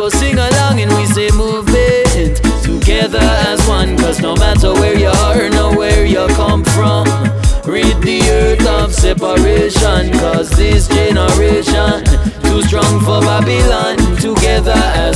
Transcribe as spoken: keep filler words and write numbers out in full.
So sing along and we say movement, together as one. Cause no matter where you are, nor where you come from, rid the earth of separation. Cause this generation too strong for Babylon. Together as